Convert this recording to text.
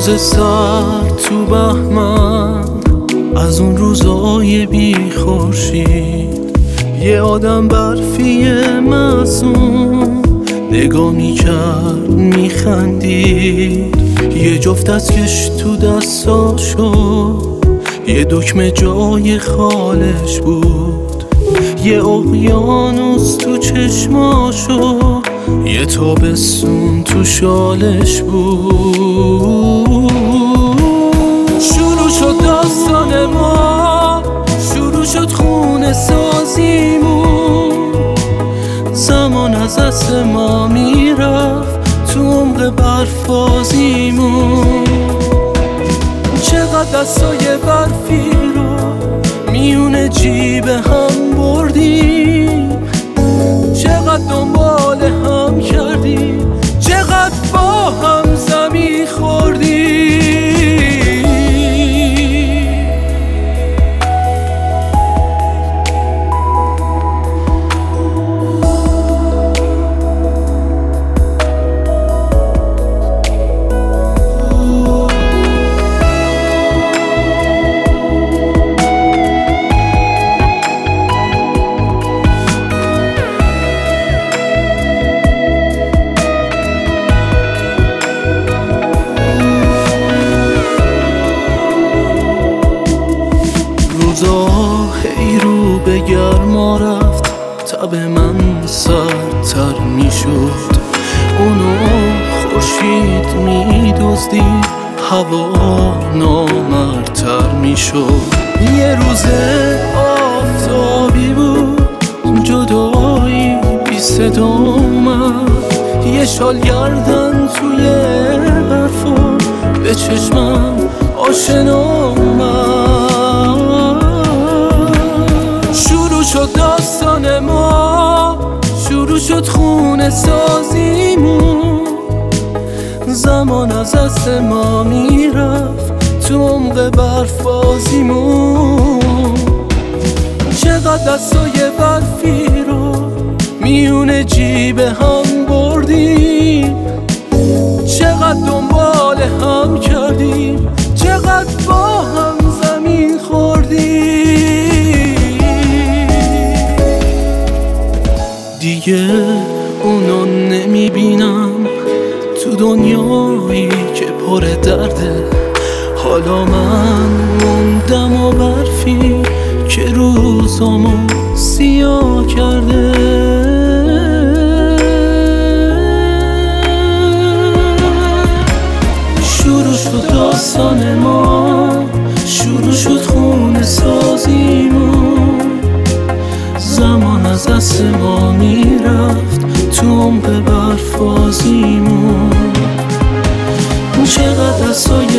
روز سرد تو بهمن، از اون روزای بی خورشید، یه آدم برفی معصوم نگاه میکرد میخندید. یه جفت دستکش تو دستاشو، یه دکمه جای خالش بود، یه اقیانوس تو چشماشو، یه تابستون تو شالش بود. شروع شد داستان ما، شروع شد خونه سازیمون، زمان از دست ما میرفت تو عمق برفازیمون. چقدر دستای برفی رو میونه جیب هم بردیم، چقدر دنبال هم کردیم، چقدر با هم زمین خوردیم. هی رو به گرما رفت، تب من سردتر میشد، اونو خورشید میدزدید، هوا نامردتر میشد. یه روز آفتابی بود، جدایی بی صدا اومد، یه شال گردن توی برفا به چشمم آشنا اومد. شروع شد داستان ما، شروع شد خونه سازیمون، زمان از دست ما میرفت تو عمق برفازیمون. چقدر دستای برفی رو میونه جیب هم بردیم، چقدر دنبال هم کردیم، چقدر با هم زمین خوردیم. دیگه اونو نمیبینم تو دنیایی که پر درده، حالا من موندم و برفی که روزامو سیاه کرده. شروع شد داستان ما، شروع شد خونه سازیمون، زمان از دست ما میرفت تو عمق برفازیمون. چقدر دستای